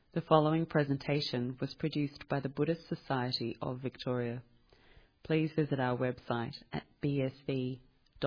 The following presentation was produced by the Buddhist Society of Victoria. Please visit our website at bsv.net.au.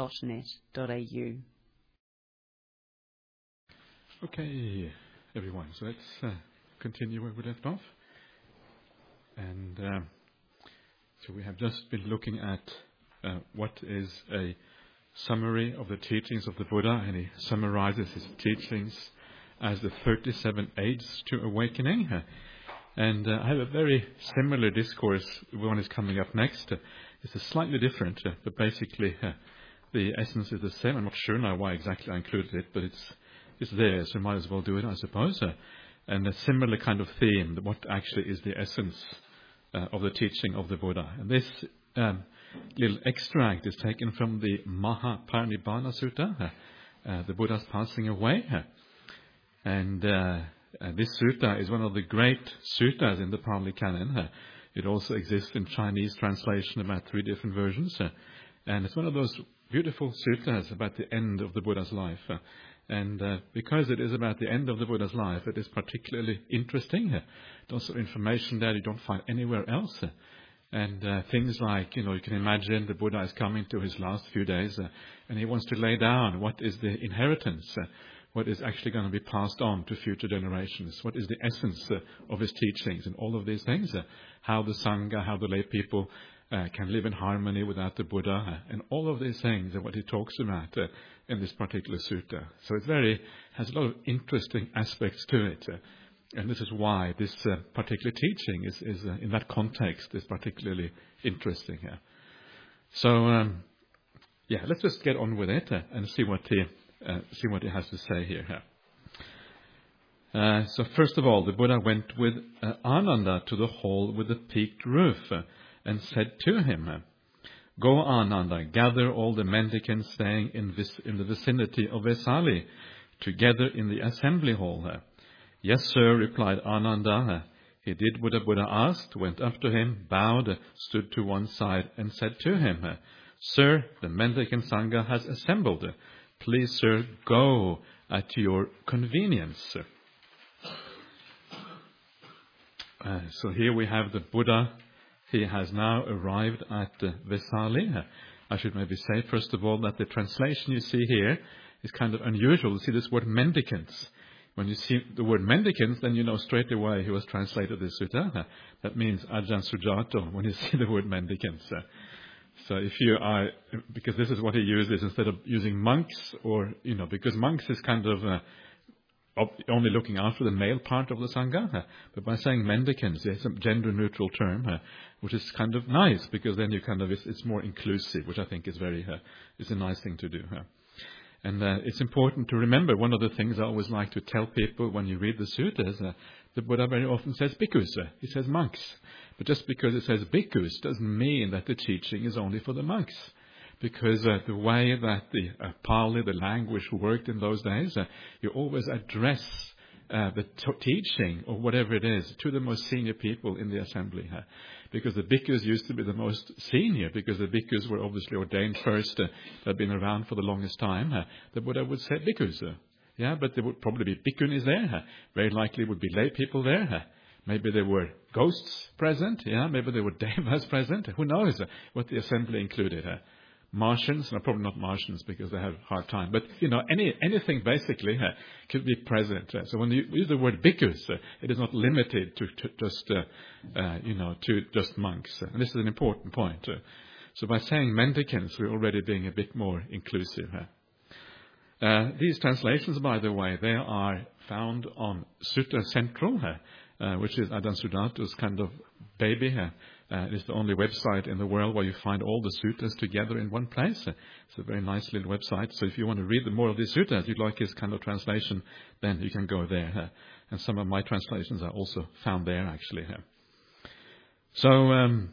Okay, everyone, so let's continue where we left off. And so we have just been looking at what is a summary of the teachings of the Buddha, and he summarizes his teachings as the 37 aids to awakening. And I have a very similar discourse. One is coming up next. It's slightly different, but basically the essence is the same. I'm not sure now why exactly I included it, but it's there, so might as well do it, I suppose. And a similar kind of theme, what actually is the essence of the teaching of the Buddha. And this little extract is taken from the Mahaparinibbana Sutta, the Buddha's passing away. And this sutta is one of the great suttas in the Pali Canon. It also exists in Chinese translation, about 3 different versions. And it's one of those beautiful suttas about the end of the Buddha's life. And because it is about the end of the Buddha's life, it is particularly interesting. Lots of information there you don't find anywhere else. And things like, you can imagine the Buddha is coming to his last few days, and he wants to lay down what is the inheritance, what is actually going to be passed on to future generations, what is the essence of his teachings, and all of these things, how the Sangha, how the lay people can live in harmony without the Buddha, and all of these things are what he talks about in this particular sutta. So it has a lot of interesting aspects to it. And this is why this particular teaching is in that context, is particularly interesting here. So, let's just get on with it and see what he has to say here. So first of all, the Buddha went with Ananda to the hall with the peaked roof and said to him, "Go, Ananda, gather all the mendicants staying in the vicinity of Vesali together in the assembly hall." "Yes, sir," replied Ananda. He did what the Buddha asked, went up to him, bowed, stood to one side, and said to him, "Sir, the mendicant Sangha has assembled. Please, sir, go at your convenience." So here we have the Buddha. He has now arrived at Vesali. I should maybe say, first of all, that the translation you see here is kind of unusual. You see this word mendicants. When you see the word mendicants, then you know straight away who has translated this sutta. That means Ajahn Sujato, when you see the word mendicants. So because this is what he uses instead of using monks, or, because monks is kind of only looking after the male part of the Sangha. But by saying mendicants, it's a gender-neutral term, which is kind of nice, because then it's more inclusive, which I think is is a nice thing to do. And it's important to remember, one of the things I always like to tell people when you read the suttas, the Buddha very often says bhikkhus, he says monks. But just because it says bhikkhus doesn't mean that the teaching is only for the monks. Because the way that the Pali, the language, worked in those days, you always address the teaching, or whatever it is, to the most senior people in the assembly. Because the bhikkhus used to be the most senior, because the bhikkhus were obviously ordained first, had been around for the longest time. The Buddha would say bhikkhus. But there would probably be bhikkhunis there. Very likely would be lay people there. Maybe there were ghosts present. Maybe there were devas present. Who knows what the assembly included. Martians, no, probably not Martians because they have a hard time, but anything basically could be present. So when you use the word bhikkhus, it is not limited to just monks. And this is an important point. So by saying mendicants, we're already being a bit more inclusive. These translations, by the way, they are found on Sutta Central, which is Ajahn Sudato's kind of baby. It's the only website in the world where you find all the suttas together in one place. It's a very nice little website. So if you want to read more of these suttas, you'd like his kind of translation, then you can go there. And some of my translations are also found there, actually. So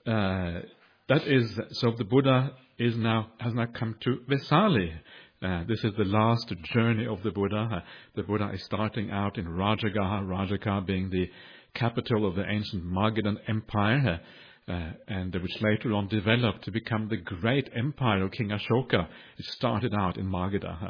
the Buddha has now come to Vesali. This is the last journey of the Buddha. The Buddha is starting out in Rajagaha, Rajagaha being the capital of the ancient Magadhan Empire, and which later on developed to become the great empire of King Ashoka. It started out in Magadha.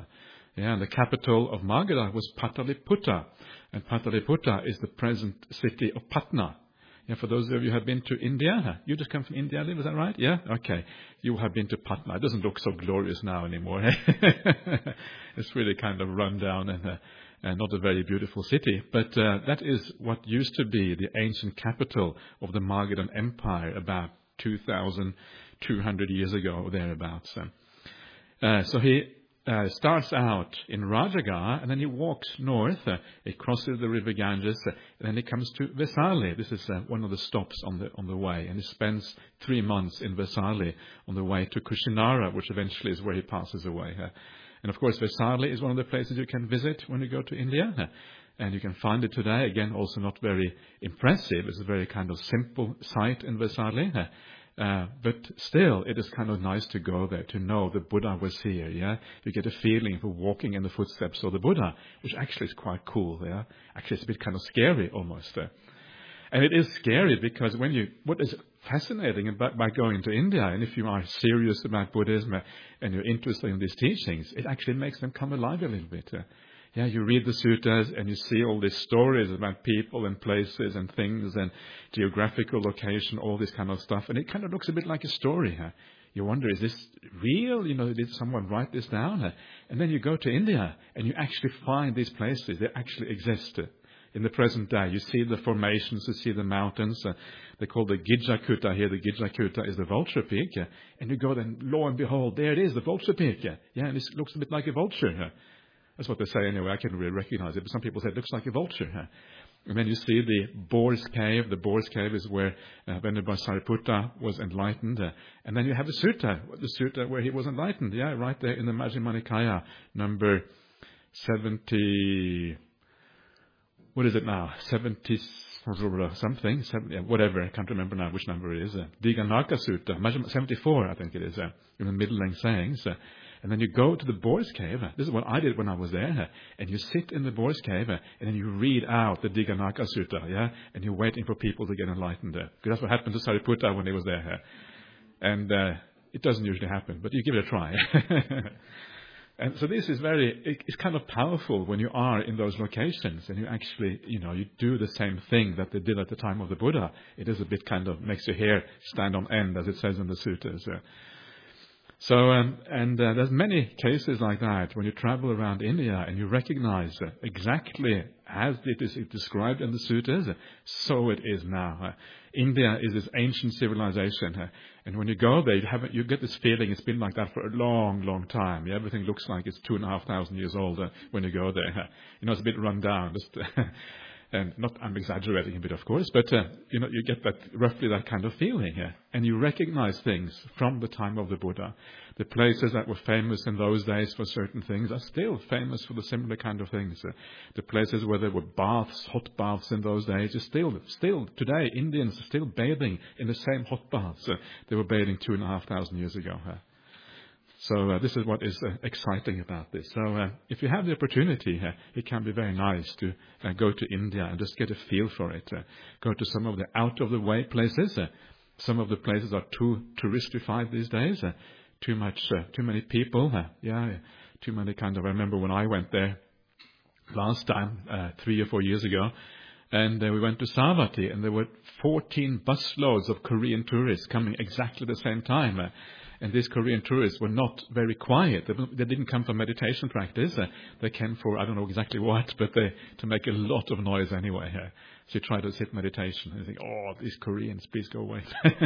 Yeah, and the capital of Magadha was Pataliputta. And Pataliputta is the present city of Patna. Yeah, for those of you who have been to India, you just come from India, Liv, is that right? Yeah? Okay. You have been to Patna. It doesn't look so glorious now anymore. It's really kind of run down and not a very beautiful city. But that is what used to be the ancient capital of the Magadhan Empire about 2,200 years ago or thereabouts. So he starts out in Rajagaha, and then he walks north. He crosses the river Ganges, and then he comes to Vaisali. This is one of the stops on the way, and he spends 3 months in Vaisali on the way to Kushinara, which eventually is where he passes away. And of course, Vaisali is one of the places you can visit when you go to India. And you can find it today, again, also not very impressive. It's a very kind of simple site in Vaisali. But still, it is kind of nice to go there, to know the Buddha was here, yeah? You get a feeling for walking in the footsteps of the Buddha, which actually is quite cool, yeah? Actually, it's a bit kind of scary, almost. And it is scary because what is fascinating by going to India, and if you are serious about Buddhism and you're interested in these teachings, it actually makes them come alive a little bit. Yeah, you read the suttas and you see all these stories about people and places and things and geographical location, all this kind of stuff. And it kind of looks a bit like a story. You wonder, is this real? Did someone write this down? And then you go to India and you actually find these places. They actually exist in the present day. You see the formations, you see the mountains. They call the Gijjakuta here. The Gijjakuta is the vulture peak. And you go then, lo and behold, there it is, the vulture peak. Yeah, and it looks a bit like a vulture. That's what they say anyway. I can't really recognize it, but some people say it looks like a vulture. And then you see the Boar's Cave. The Boar's Cave is where Venerable Sariputta was enlightened. And then you have the sutta where he was enlightened. Yeah, right there in the Majjhima Nikaya, number 70. What is it now? 70 something. Whatever. I can't remember now which number it is. Diganaka Sutta, 74, I think it is, in the middle-length sayings. And then you go to the Boar's Cave. This is what I did when I was there. And you sit in the Boar's Cave, and then you read out the Diganaka Sutta, yeah? And you're waiting for people to get enlightened. Because that's what happened to Sariputta when he was there. And it doesn't usually happen, but you give it a try. And so this is it's kind of powerful when you are in those locations and you actually, you do the same thing that they did at the time of the Buddha. It is a bit kind of makes your hair stand on end, as it says in the suttas. So, there's many cases like that when you travel around India and you recognize exactly as it is described in the suttas, so it is now. India is this ancient civilization, and when you go there, you get this feeling it's been like that for a long, long time. Yeah, everything looks like it's 2,500 years old when you go there. It's a bit run down. And I'm exaggerating a bit, of course, but you get roughly that kind of feeling here, and you recognize things from the time of the Buddha. The places that were famous in those days for certain things are still famous for the similar kind of things. The places where there were baths, hot baths in those days, is still today Indians are still bathing in the same hot baths they were bathing 2,500 years ago. So this is what is exciting about this. So if you have the opportunity, it can be very nice to go to India and just get a feel for it. Go to some of the out-of-the-way places. Some of the places are too touristified these days. Too many people. Too many I remember when I went there last time, 3 or 4 years ago, and we went to Savatthi, and there were 14 busloads of Korean tourists coming exactly the same time. And these Korean tourists were not very quiet. They didn't come for meditation practice. They came for, I don't know exactly what, but to make a lot of noise anyway. So you try to sit meditation and think, oh, these Koreans, please go away.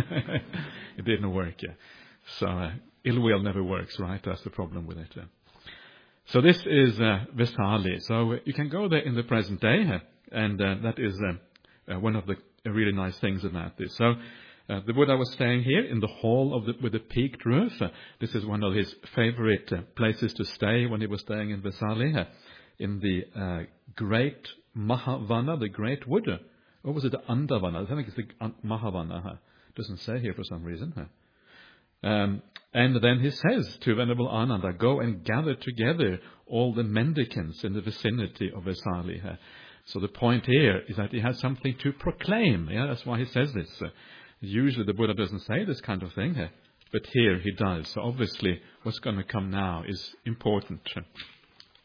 It didn't work. So ill will never works, right? That's the problem with it. So this is Vaisali. So you can go there in the present day, and that is one of the really nice things about this. So the Buddha was staying here in the hall with the peaked roof. This is one of his favorite places to stay when he was staying in Vaisali, in the great Mahavana, the great wood. Or was it the Andavana? I think it's the Mahavana. Doesn't say here for some reason. And then he says to Venerable Ananda, go and gather together all the mendicants in the vicinity of Vaisali. So the point here is that he has something to proclaim. Yeah, that's why he says this. Usually the Buddha doesn't say this kind of thing, but here he does. So obviously what's going to come now is important.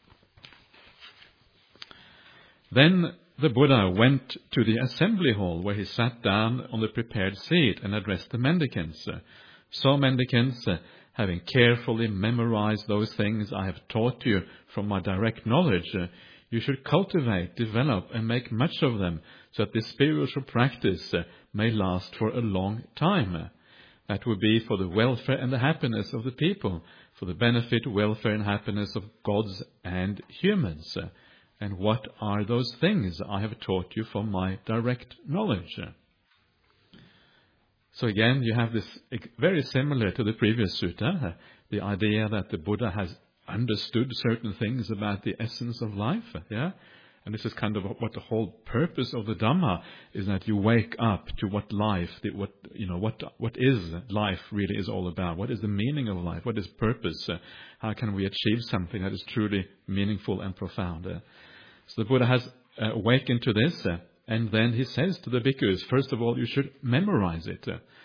Then the Buddha went to the assembly hall where he sat down on the prepared seat and addressed the mendicants. So mendicants, having carefully memorized those things I have taught you from my direct knowledge, you should cultivate, develop, and make much of them so that this spiritual practice may last for a long time. That would be for the welfare and the happiness of the people, for the benefit, welfare, and happiness of gods and humans. And what are those things I have taught you from my direct knowledge? So again, you have this very similar to the previous sutta, the idea that the Buddha has understood certain things about the essence of life, yeah? And this is kind of what the whole purpose of the Dhamma is, that you wake up to what life, what is life really is all about. What is the meaning of life? What is purpose? How can we achieve something that is truly meaningful and profound? So the Buddha has awakened to this, and then he says to the bhikkhus, first of all, you should memorize it.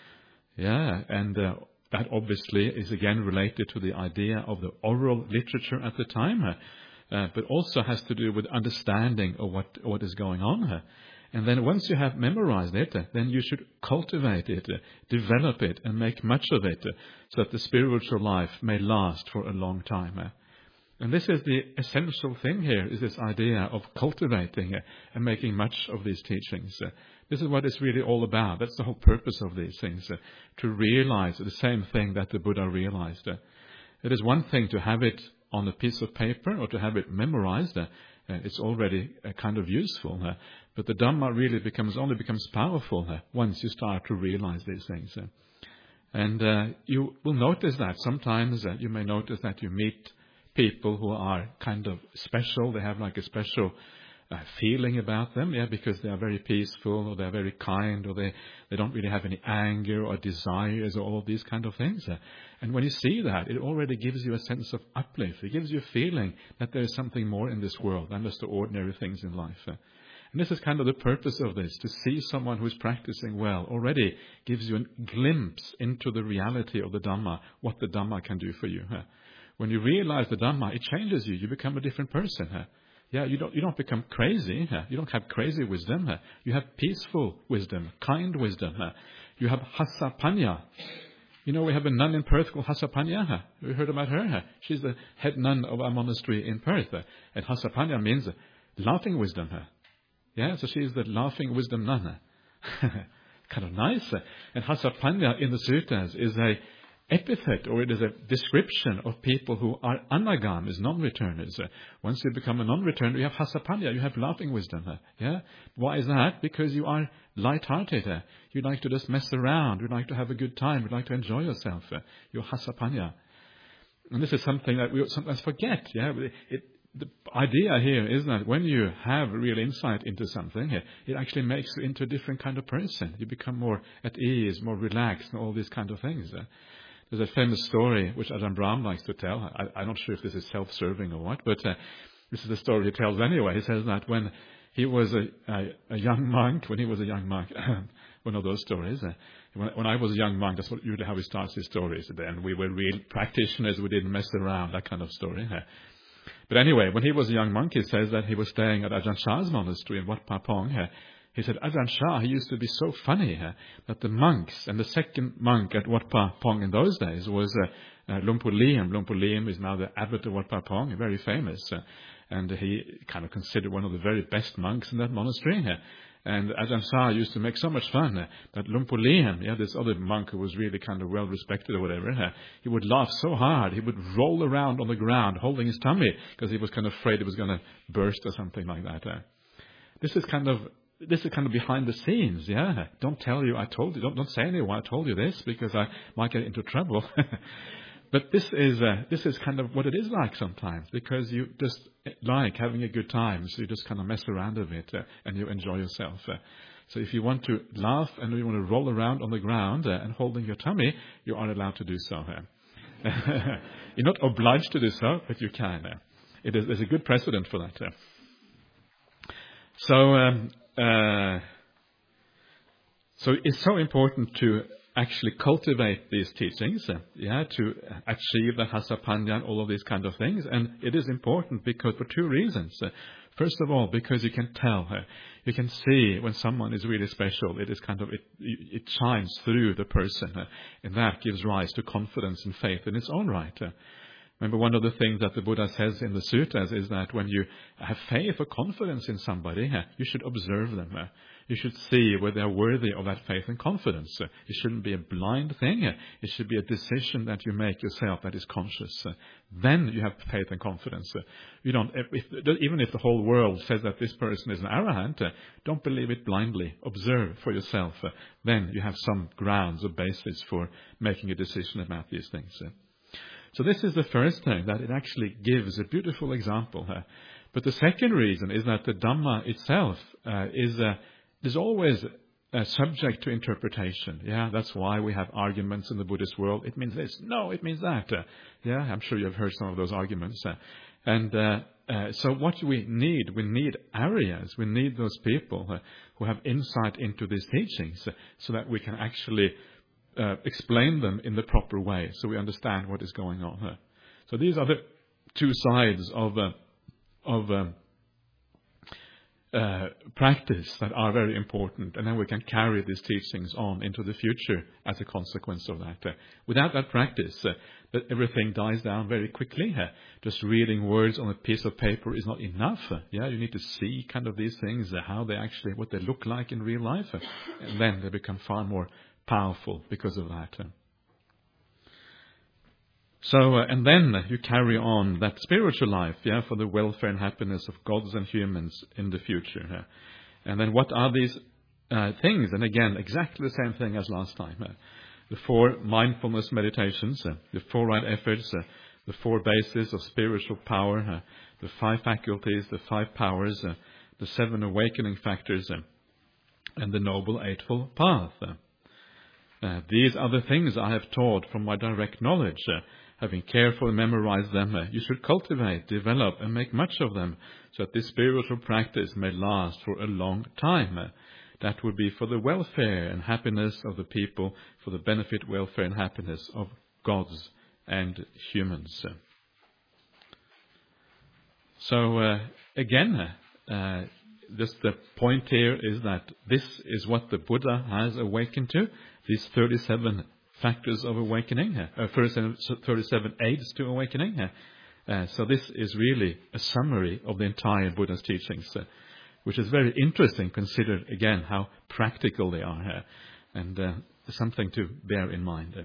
That obviously is again related to the idea of the oral literature at the time, but also has to do with understanding of what is going on. And then once you have memorized it, then you should cultivate it, develop it, and make much of it, so that the spiritual life may last for a long time. And this is the essential thing here, is this idea of cultivating and making much of these teachings. This is what it's really all about. That's the whole purpose of these things, to realize the same thing that the Buddha realized. It is one thing to have it on a piece of paper or to have it memorized. It's already kind of useful. But the Dhamma really becomes powerful once you start to realize these things. And you will notice that sometimes you may notice that you meet people who are kind of special. They have like a special feeling about them, because they are very peaceful, or they are very kind, or they don't really have any anger or desires or all of these kind of things. And when you see that, it already gives you a sense of uplift. It gives you a feeling that there is something more in this world than just the ordinary things in life. And this is kind of the purpose of this. To see someone who is practicing well already gives you a glimpse into the reality of the Dhamma, what the Dhamma can do for you. When you realize the Dhamma, it changes you. You become a different person. You don't become crazy. You don't have crazy wisdom. You have peaceful wisdom, kind wisdom. You have Hasapanya. We have a nun in Perth called Hasapanya. Have you heard about her? She's the head nun of our monastery in Perth. And Hasapanya means laughing wisdom. So she's the laughing wisdom nun. Kind of nice. And Hasapanya in the suttas is a epithet, or it is a description of people who are anagamis, non-returners. Once you become a non-returner, you have Hasapanya, you have laughing wisdom. Why is that? Because you are light-hearted. You like to just mess around. You like to have a good time. You like to enjoy yourself. You're Hasapanya. And this is something that we sometimes forget. The idea here is that when you have real insight into something, it actually makes you into a different kind of person. You become more at ease, more relaxed, and all these kind of things. There's a famous story which Ajahn Brahm likes to tell. I'm not sure if this is self-serving or what, but this is the story he tells anyway. He says that when he was a young monk, one of those stories. When I was a young monk, that's usually how he starts his stories. And we were real practitioners. We didn't mess around, that kind of story. But anyway, when he was a young monk, he says that he was staying at Ajahn Chah's monastery in Wat Pah Pong. He said, Ajahn Chah, he used to be so funny that the monks, and the second monk at Wat Pah Pong in those days was Lumpur Liam. Lumpur Liam is now the abbot of Wat Pah Pong, very famous. And he kind of considered one of the very best monks in that monastery. And Ajahn Chah used to make so much fun that Lumpur Liam, this other monk who was really kind of well respected or whatever, he would laugh so hard, he would roll around on the ground holding his tummy because he was kind of afraid it was going to burst or something like that. This is kind of behind the scenes, Don't tell you I told you. Don't say anyone I told you this because I might get into trouble. But this is kind of what it is like sometimes, because you just like having a good time, so you just kind of mess around a bit and you enjoy yourself. So if you want to laugh and you want to roll around on the ground and holding your tummy, you are allowed to do so. You're not obliged to do so, but you can. There's a good precedent for that. So it's so important to actually cultivate these teachings, to achieve the Hasapanya and all of these kind of things. And it is important because for two reasons. First of all, because you can tell, you can see when someone is really special. It is it shines through the person, and that gives rise to confidence and faith in its own right. Remember, one of the things that the Buddha says in the suttas is that when you have faith or confidence in somebody, you should observe them. You should see whether they are worthy of that faith and confidence. It shouldn't be a blind thing. It should be a decision that you make yourself that is conscious. Then you have faith and confidence. You don't, even if the whole world says that this person is an arahant, don't believe it blindly. Observe for yourself. Then you have some grounds or basis for making a decision about these things. So this is the first thing, that it actually gives a beautiful example. But the second reason is that the Dhamma itself is always subject to interpretation. Yeah, that's why we have arguments in the Buddhist world. It means this. No, it means that. Yeah, I'm sure you've heard some of those arguments. So what we need Aryas. We need those people who have insight into these teachings so that we can actually explain them in the proper way, so we understand what is going on here. So these are the two sides of practice that are very important, and then we can carry these teachings on into the future as a consequence of that. Without that practice, everything dies down very quickly. Just reading words on a piece of paper is not enough. Yeah, you need to see kind of these things, what they look like in real life, and then they become far more powerful because of that. So, and then you carry on that spiritual life, for the welfare and happiness of gods and humans in the future. And then what are these things? And again, exactly the same thing as last time. The 4 mindfulness meditations, the 4 right efforts, the 4 bases of spiritual power, the 5 faculties, the 5 powers, the 7 awakening factors, and the Noble Eightfold Path. These are the things I have taught from my direct knowledge. Having carefully memorized them, you should cultivate, develop, and make much of them, so that this spiritual practice may last for a long time. That would be for the welfare and happiness of the people, for the benefit, welfare, and happiness of gods and humans. So, again, just the point here is that this is what the Buddha has awakened to, these 37 factors of awakening, 37 aids to awakening. So this is really a summary of the entire Buddha's teachings, which is very interesting, considered again how practical they are, and something to bear in mind.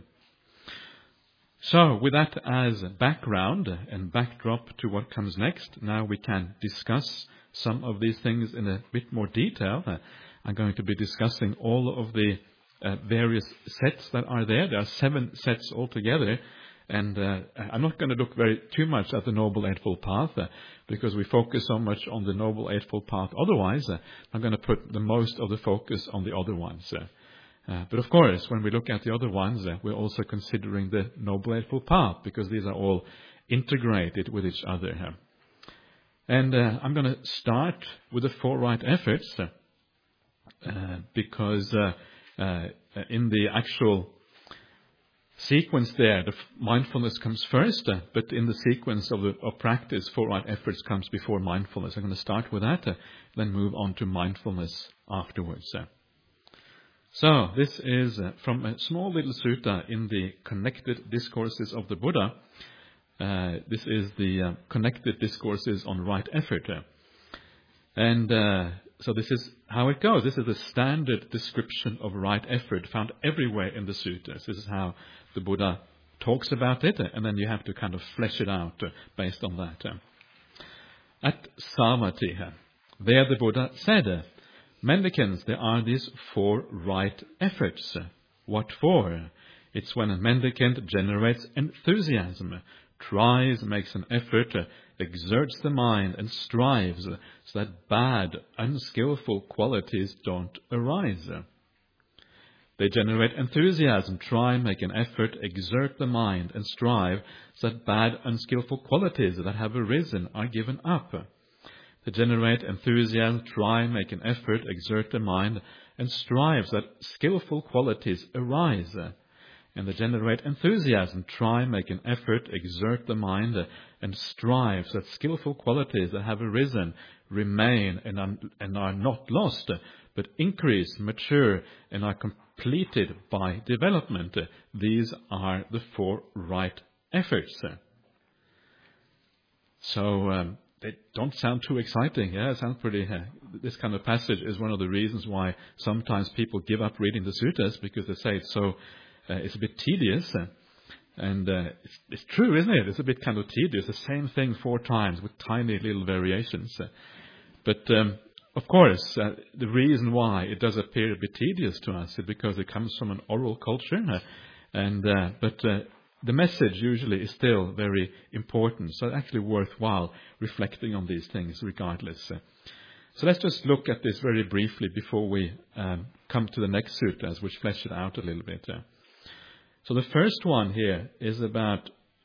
So with that as background and backdrop to what comes next, now we can discuss some of these things in a bit more detail. I'm going to be discussing all of the various sets that are there. There are 7 sets altogether, and I'm not going to look too much at the Noble Eightfold Path because we focus so much on the Noble Eightfold Path. Otherwise, I'm going to put the most of the focus on the other ones. But of course, when we look at the other ones, we're also considering the Noble Eightfold Path because these are all integrated with each other. And I'm going to start with the 4 right efforts because in the actual sequence there, the mindfulness comes first, but in the sequence of practice, 4 right efforts comes before mindfulness. I'm going to start with that, then move on to mindfulness afterwards. So this is from a small little sutta in the Connected Discourses of the Buddha. This is the Connected Discourses on Right Effort. And so this is how it goes. This is the standard description of right effort found everywhere in the suttas. This is how the Buddha talks about it, and then you have to kind of flesh it out based on that. At Savatthi, there the Buddha said, "Mendicants, there are these 4 right efforts." What for? It's when a mendicant generates enthusiasm, tries, makes an effort, exerts the mind, and strives so that bad, unskillful qualities don't arise. They generate enthusiasm, try, make an effort, exert the mind, and strive so that bad, unskillful qualities that have arisen are given up. They generate enthusiasm, try, make an effort, exert the mind, and strive so that skillful qualities arise. And they generate enthusiasm, try, make an effort, exert the mind, and strive so that skillful qualities that have arisen remain and are not lost, but increase, mature, and are completed by development. These are the 4 right efforts. So they don't sound too exciting. Yeah, it sounds pretty. This kind of passage is one of the reasons why sometimes people give up reading the suttas, because they say it's a bit tedious. And it's true, isn't it? It's a bit kind of tedious. The same thing 4 times with tiny little variations. But of course, the reason why it does appear a bit tedious to us is because it comes from an oral culture. But the message usually is still very important. So it's actually worthwhile reflecting on these things regardless. So let's just look at this very briefly before we come to the next suttas, which flesh it out a little bit. So the first one here is about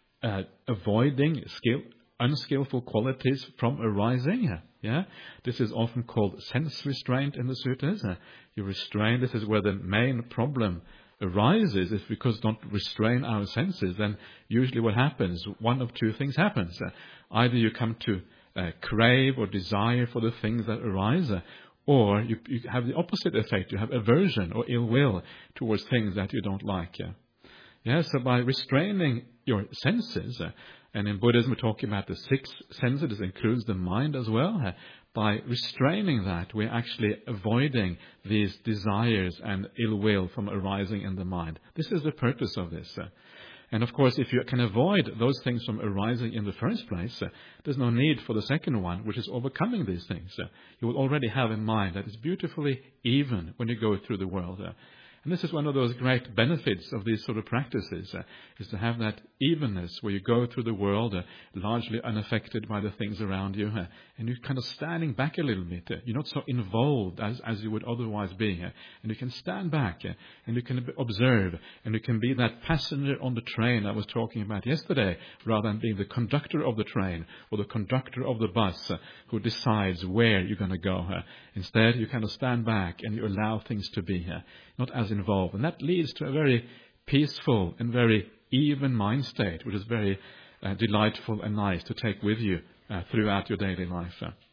avoiding unskillful qualities from arising. Yeah, this is often called sense restraint in the suttas. You restrain. This is where the main problem arises. If we don't restrain our senses, then usually what happens, one of 2 things happens. Either you come to crave or desire for the things that arise, or you have the opposite effect. You have aversion or ill will towards things that you don't like. Yeah, so by restraining your senses, and in Buddhism we're talking about the 6 senses, this includes the mind as well. By restraining that, we're actually avoiding these desires and ill will from arising in the mind. This is the purpose of this. And of course, if you can avoid those things from arising in the first place, there's no need for the second one, which is overcoming these things. You will already have in mind that it's beautifully even when you go through the world. And this is one of those great benefits of these sort of practices, is to have that evenness where you go through the world largely unaffected by the things around you, and you're kind of standing back a little bit. You're not so involved as you would otherwise be, and you can stand back, and you can observe, and you can be that passenger on the train I was talking about yesterday, rather than being the conductor of the train or the conductor of the bus who decides where you're going to go. Instead, you kind of stand back and you allow things to be not as involved. And that leads to a very peaceful and very even mind state, which is very delightful and nice to take with you throughout your daily life.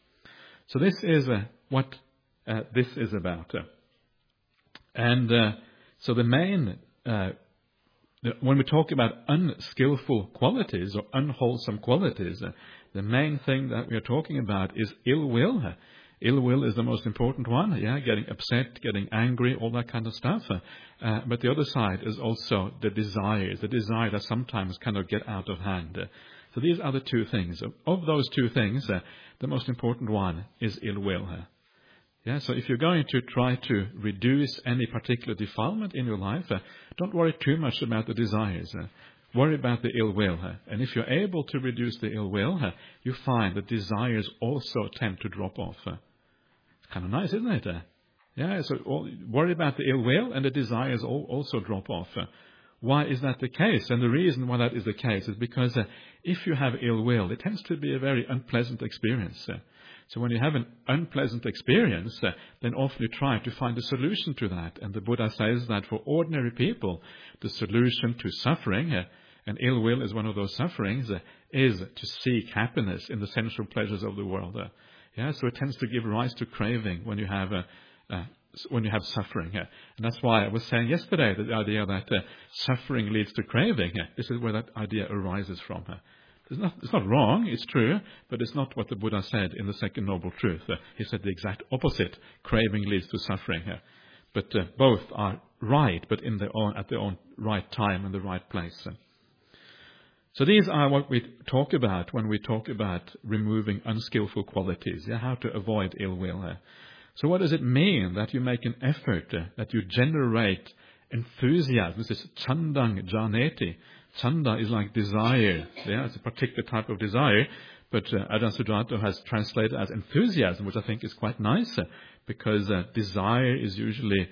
So this is what this is about. So the main, when we talk about unskillful qualities or unwholesome qualities, the main thing that we are talking about is ill will. Ill will is the most important one, getting upset, getting angry, all that kind of stuff. But the other side is also the desire that sometimes kind of get out of hand. So these are the 2 things. Of those 2 things, the most important one is ill will. So if you're going to try to reduce any particular defilement in your life, don't worry too much about the desires. Worry about the ill will. And if you're able to reduce the ill will, you find that desires also tend to drop off. Kind of nice, isn't it? So worry about the ill will, and the desires also drop off. Why is that the case? And the reason why that is the case is because if you have ill will, it tends to be a very unpleasant experience. So when you have an unpleasant experience, then often you try to find a solution to that. And the Buddha says that for ordinary people, the solution to suffering, and ill will is one of those sufferings, is to seek happiness in the sensual pleasures of the world. So it tends to give rise to craving when you have suffering. And that's why I was saying yesterday that the idea that suffering leads to craving, this is where that idea arises from. It's not wrong, it's true, but it's not what the Buddha said in the Second Noble Truth. He said the exact opposite. Craving leads to suffering. But both are right, but at their own right time and the right place. So these are what we talk about when we talk about removing unskillful qualities, how to avoid ill will. So what does it mean that you make an effort, that you generate enthusiasm? This is chandang janeti. Chanda is like desire. It's a particular type of desire, but Ajahn Sujato has translated as enthusiasm, which I think is quite nice, because desire is usually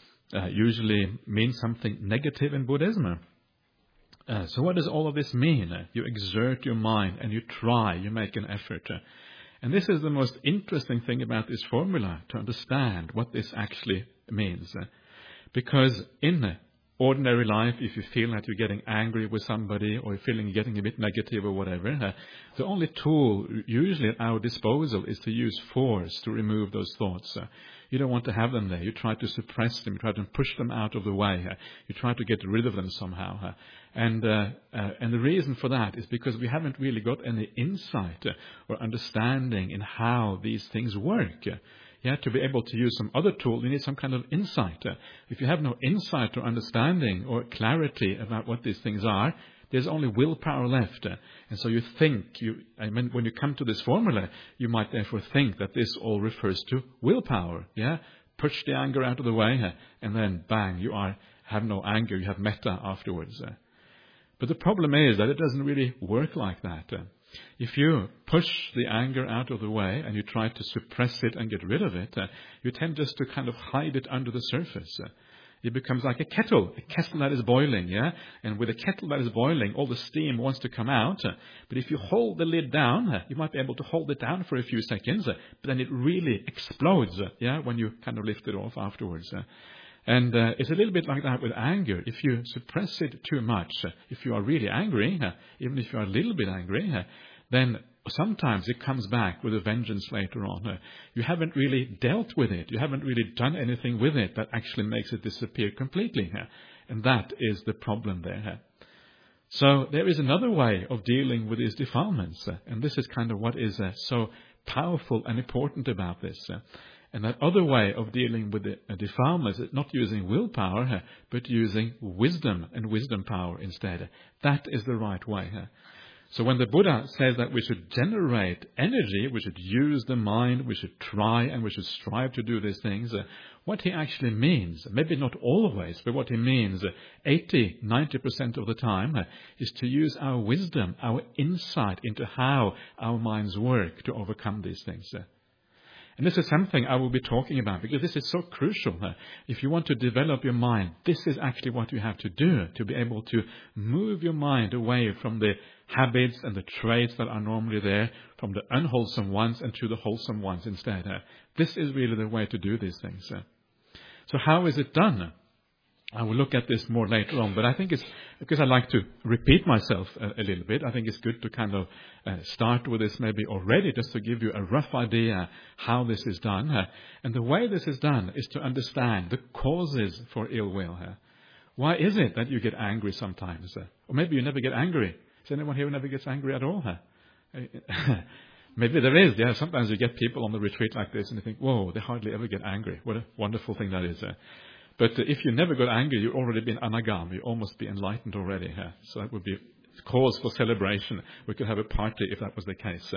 means something negative in Buddhism. So what does all of this mean? You exert your mind and you try, you make an effort. And this is the most interesting thing about this formula, to understand what this actually means. Because in ordinary life, if you feel that you're getting angry with somebody or you're getting a bit negative or whatever, the only tool usually at our disposal is to use force to remove those thoughts. You don't want to have them there. You try to suppress them. You try to push them out of the way. You try to get rid of them somehow. And the reason for that is because we haven't really got any insight or understanding in how these things work. To be able to use some other tool, you need some kind of insight. If you have no insight or understanding or clarity about what these things are, there's only willpower left. And so you think, when you come to this formula, you might therefore think that this all refers to willpower. Push the anger out of the way, and then bang, you have no anger, you have metta afterwards. But the problem is that it doesn't really work like that. If you push the anger out of the way and you try to suppress it and get rid of it, you tend just to kind of hide it under the surface. It becomes like a kettle that is boiling, And with a kettle that is boiling, all the steam wants to come out. But if you hold the lid down, you might be able to hold it down for a few seconds, but then it really explodes, when you kind of lift it off afterwards. And it's a little bit like that with anger. If you suppress it too much, if you are really angry, even if you are a little bit angry, then sometimes it comes back with a vengeance later on. You haven't really dealt with it. You haven't really done anything with it that actually makes it disappear completely. And that is the problem there. So there is another way of dealing with these defilements. And this is kind of what is so powerful and important about this. And that other way of dealing with the defilements is not using willpower, but using wisdom and wisdom power instead. That is the right way. So when the Buddha says that we should generate energy, we should use the mind, we should try and we should strive to do these things, what he actually means, maybe not always, but what he means 80-90% of the time is to use our wisdom, our insight into how our minds work to overcome these things. And this is something I will be talking about because this is so crucial. If you want to develop your mind, this is actually what you have to do to be able to move your mind away from the habits and the traits that are normally there, from the unwholesome ones and to the wholesome ones instead. This is really the way to do these things. So how is it done? I will look at this more later on, but I think it's because I like to repeat myself a little bit. I think it's good to kind of start with this maybe already, just to give you a rough idea how this is done. And the way this is done is to understand the causes for ill will. Why is it that you get angry sometimes? Or maybe you never get angry. Is anyone here who never gets angry at all? Maybe there is. Sometimes you get people on the retreat like this and you think, whoa, they hardly ever get angry. What a wonderful thing that is. But if you never got angry, you've already been anagam. You almost be enlightened already. So that would be cause for celebration. We could have a party if that was the case.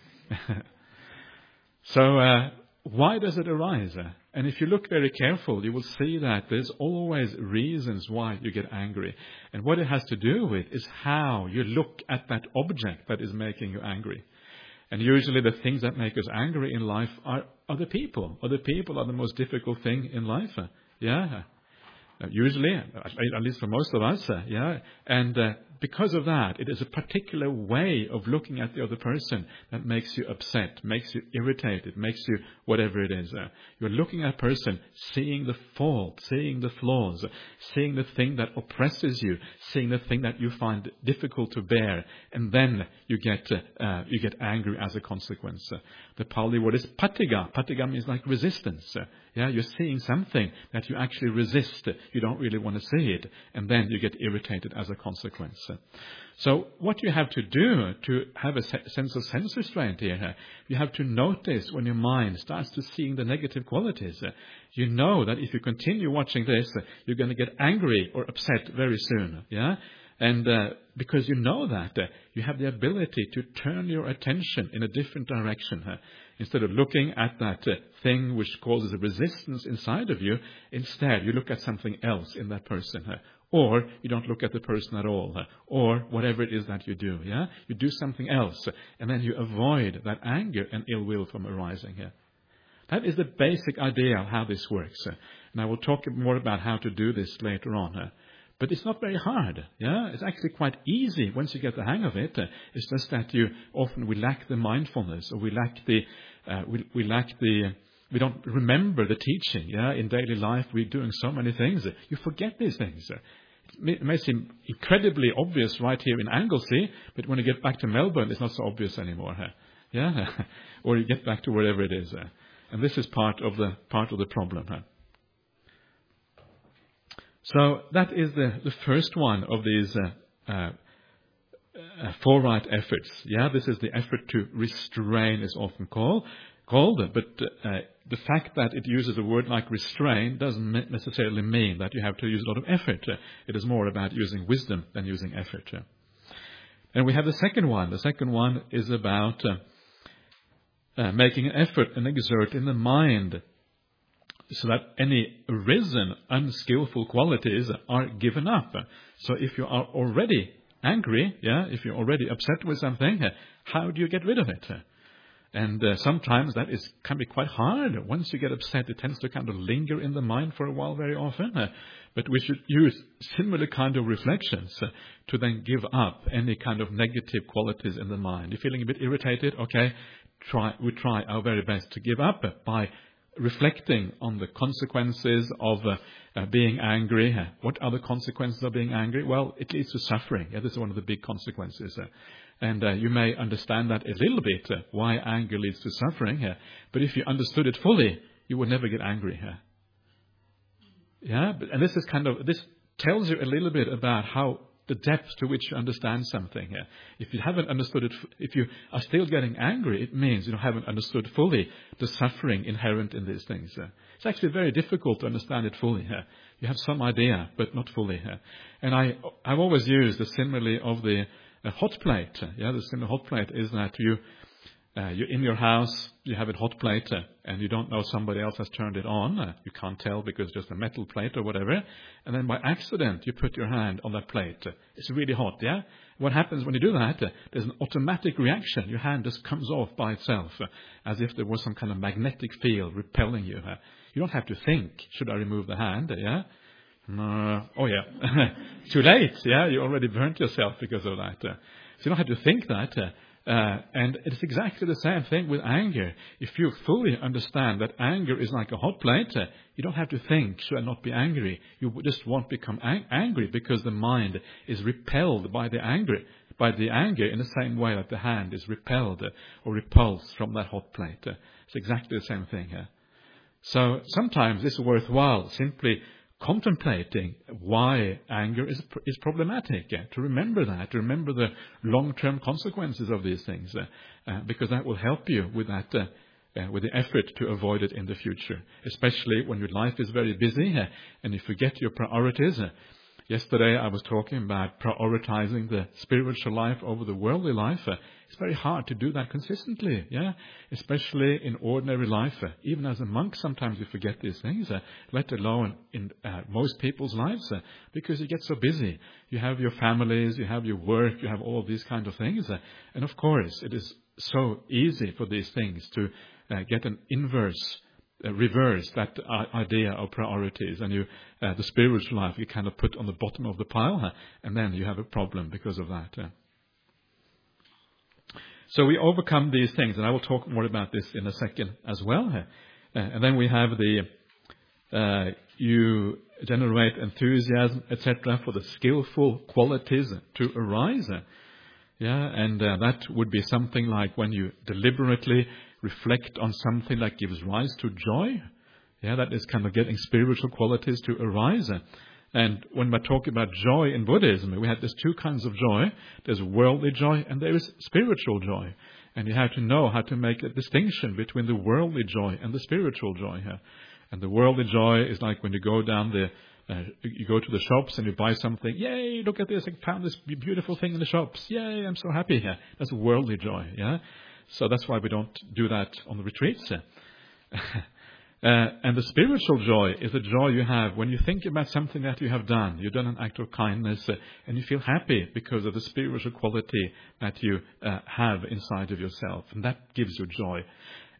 So why does it arise? And if you look very careful, you will see that there's always reasons why you get angry. And what it has to do with is how you look at that object that is making you angry. And usually the things that make us angry in life are other people. Other people are the most difficult thing in life. Usually, at least for most of us, and because of that, it is a particular way of looking at the other person that makes you upset, makes you irritated, makes you whatever it is. You're looking at a person, seeing the fault, seeing the flaws, seeing the thing that oppresses you, seeing the thing that you find difficult to bear, and then you get angry as a consequence. The Pali word is patiga. Patiga means like resistance. You're seeing something that you actually resist. You don't really want to see it, and then you get irritated as a consequence. So what you have to do to have a sense of sense restraint here, you have to notice when your mind starts to seeing the negative qualities. You know that if you continue watching this, you're going to get angry or upset very soon. And because you know that, you have the ability to turn your attention in a different direction. Instead of looking at that thing which causes a resistance inside of you, instead you look at something else in that person. Or you don't look at the person at all. Or whatever it is that you do. You do something else. And then you avoid that anger and ill will from arising. That is the basic idea of how this works. And I will talk more about how to do this later on. But it's not very hard. It's actually quite easy once you get the hang of it. It's just that we lack the mindfulness, or we lack the we don't remember the teaching. Yeah, in daily life we're doing so many things. You forget these things. It may seem incredibly obvious right here in Anglesey, but when you get back to Melbourne, it's not so obvious anymore. Yeah, or you get back to wherever it is. And this is part of the problem. So that is the first one of these foreright efforts. Yeah, this is the effort to restrain is often called, but the fact that it uses a word like restrain doesn't necessarily mean that you have to use a lot of effort. It is more about using wisdom than using effort. And we have the second one. The second one is about making an effort and exert in the mind so that any arisen unskillful qualities are given up. So if you are already angry, if you're already upset with something, how do you get rid of it? And sometimes that can be quite hard. Once you get upset, it tends to kind of linger in the mind for a while very often. But we should use similar kind of reflections to then give up any kind of negative qualities in the mind. You're feeling a bit irritated? Okay, we try our very best to give up by reflecting on the consequences of being angry. What are the consequences of being angry? Well, it leads to suffering. This is one of the big consequences. And you may understand that a little bit, why anger leads to suffering. But if you understood it fully, you would never get angry. And this tells you a little bit about how the depth to which you understand something. If you haven't understood it, if you are still getting angry, it means you haven't understood fully the suffering inherent in these things. It's actually very difficult to understand it fully. You have some idea, but not fully. And I've always used the simile of the hot plate. The simile hot plate is that you're in your house, you have a hot plate, and you don't know somebody else has turned it on. You can't tell because it's just a metal plate or whatever. And then by accident, you put your hand on that plate. It's really hot, What happens when you do that? There's an automatic reaction. Your hand just comes off by itself, as if there was some kind of magnetic field repelling you. You don't have to think, should I remove the hand? Too late, you already burnt yourself because of that. So you don't have to think that. And it's exactly the same thing with anger. If you fully understand that anger is like a hot plate, you don't have to think, should I not be angry? You just won't become angry because the mind is repelled by the anger in the same way that the hand is repelled or repulsed from that hot plate. It's exactly the same thing. So sometimes it's worthwhile simply contemplating why anger is problematic, to remember the long-term consequences of these things, because that will help you with that, with the effort to avoid it in the future, especially when your life is very busy and you forget your priorities. Yesterday I was talking about prioritizing the spiritual life over the worldly life. It's very hard to do that consistently, especially in ordinary life. Even as a monk, sometimes you forget these things, let alone in most people's lives, because you get so busy. You have your families, you have your work, you have all of these kind of things. And of course, it is so easy for these things to get an reverse that idea of priorities, and the spiritual life you kind of put on the bottom of the pile, and then you have a problem because of that. So we overcome these things, and I will talk more about this in a second as well. And then we have you generate enthusiasm, etc., for the skillful qualities to arise. And that would be something like when you deliberately reflect on something that gives rise to joy. That is kind of getting spiritual qualities to arise. And when we're talking about joy in Buddhism, we have these two kinds of joy. There's worldly joy and there is spiritual joy. And you have to know how to make a distinction between the worldly joy and the spiritual joy. And the worldly joy is like when you go down you go to the shops and you buy something. Yay, look at this, I found this beautiful thing in the shops. Yay, I'm so happy. That's worldly joy. So that's why we don't do that on the retreats. And the spiritual joy is the joy you have when you think about something that you have done. You've done an act of kindness and you feel happy because of the spiritual quality that you have inside of yourself. And that gives you joy.